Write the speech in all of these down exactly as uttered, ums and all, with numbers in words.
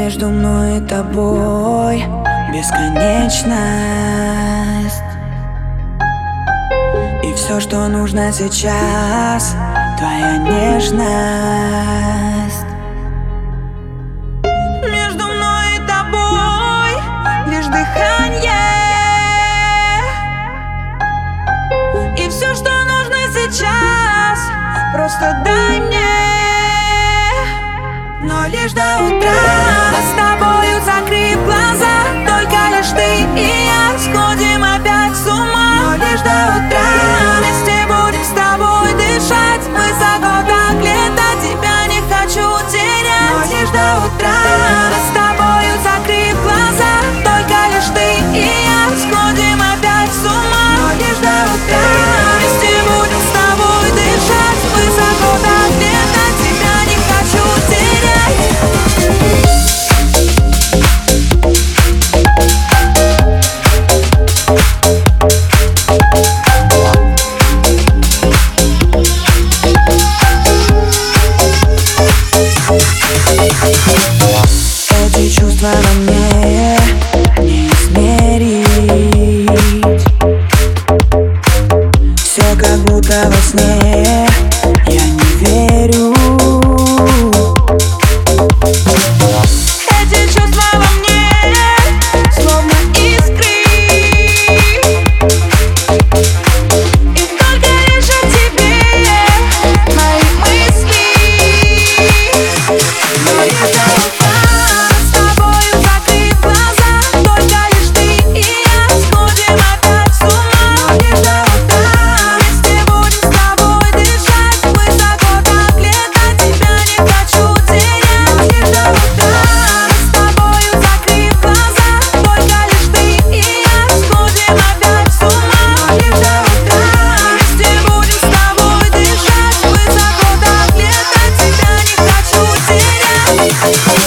Между мной и тобой бесконечность, и все, что нужно сейчас, твоя нежность. Между мной и тобой лишь дыхание, и все, что нужно сейчас, просто дай мне. Но лишь до утра с тобою, закрыв глаза, только лишь ты и я сходим опять с ума. Но лишь до утра вместе будем с тобой дышать высоко, так летать, тебя не хочу терять. Но лишь до утра с тобою, закрыв глаза, только лишь ты и я сходим опять с ума. Но лишь до утра вместе будем с тобой дышать высоко, так летать, тебя не хочу терять. Эти чувства во мне не измерить. Все как будто во сне, я не верю. Эти чувства во мне словно искры, и только лишь о тебе мои мысли. Но я готова с тобою, закрыв глаза, только лишь ты и я сходим опять с ума. Но лишь до утра вместе будем с тобой дышать высоко, так летать, тебя не хочу терять. Но лишь до утра с тобою, закрыв глаза, только лишь ты и я сходим опять с ума. Но лишь до утра вместе будем с тобой дышать высоко, так летать, тебя не хочу терять.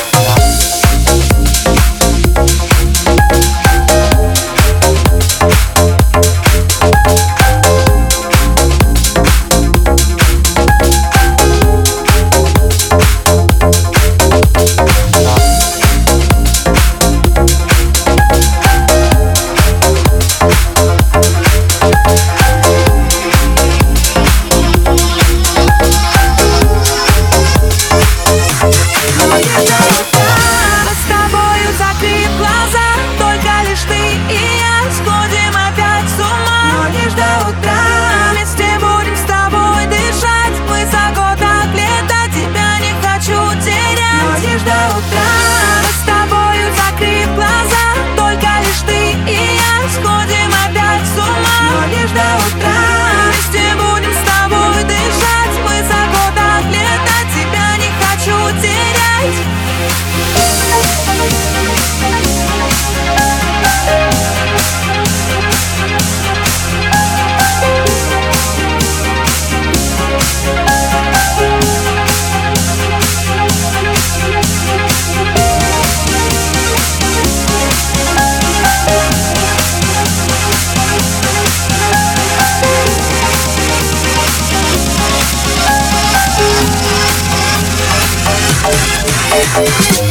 Но лишь до утра с тобою, закрыв глаза, только лишь ты и я сходим опять с ума. Но лишь до утра вместе будем с тобой дышать высоко, так летать, тебя не хочу терять. Но лишь до утра с тобою, закрыв глаза, только лишь ты и я сходим опять с ума. Но лишь до утра вместе будем с тобой дышать высоко, так летать, тебя не хочу терять. We'll be right back.